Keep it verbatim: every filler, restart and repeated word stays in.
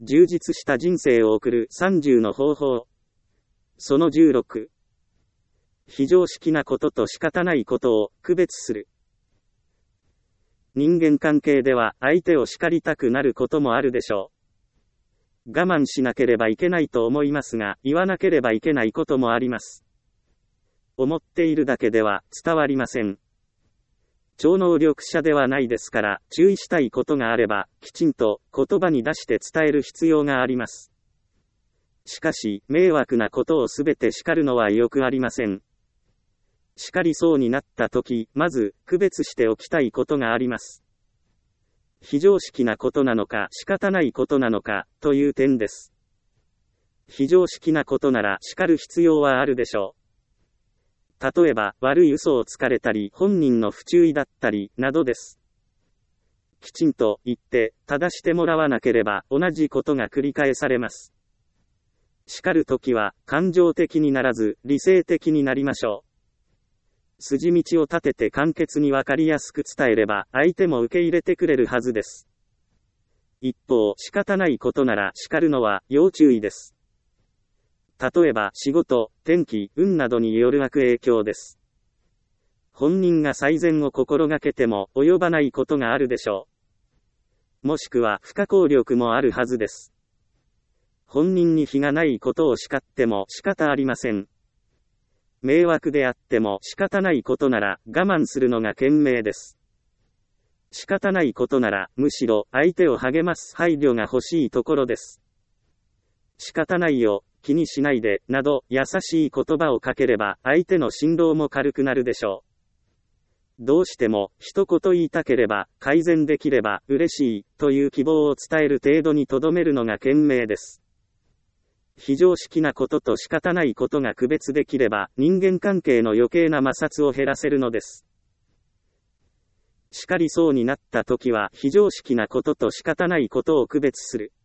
充実した人生を送るさんじゅうの方法。そのじゅうろく。非常識なことと仕方ないことを区別する。人間関係では相手を叱りたくなることもあるでしょう。我慢しなければいけないと思いますが、言わなければいけないこともあります。思っているだけでは伝わりません。超能力者ではないですから、注意したいことがあれば、きちんと言葉に出して伝える必要があります。しかし、迷惑なことをすべて叱るのはよくありません。叱りそうになったとき、まず、区別しておきたいことがあります。非常識なことなのか、仕方ないことなのか、という点です。非常識なことなら叱る必要はあるでしょう。例えば、悪い嘘をつかれたり、本人の不注意だったり、などです。きちんと言って、正してもらわなければ、同じことが繰り返されます。叱るときは、感情的にならず、理性的になりましょう。筋道を立てて簡潔にわかりやすく伝えれば、相手も受け入れてくれるはずです。一方、仕方ないことなら叱るのは要注意です。例えば、仕事、天気、運などによる悪影響です。本人が最善を心がけても及ばないことがあるでしょう。もしくは不可抗力もあるはずです。本人に非がないことを叱っても仕方ありません。迷惑であっても仕方ないことなら我慢するのが賢明です。仕方ないことならむしろ相手を励ます配慮が欲しいところです。仕方ないよ、気にしないで、など優しい言葉をかければ相手の心労も軽くなるでしょう。どうしても一言言いたければ改善できれば嬉しいという希望を伝える程度にとどめるのが賢明です。非常識なことと仕方ないことが区別できれば、人間関係の余計な摩擦を減らせるのです。叱りそうになったときは、非常識なことと仕方ないことを区別する。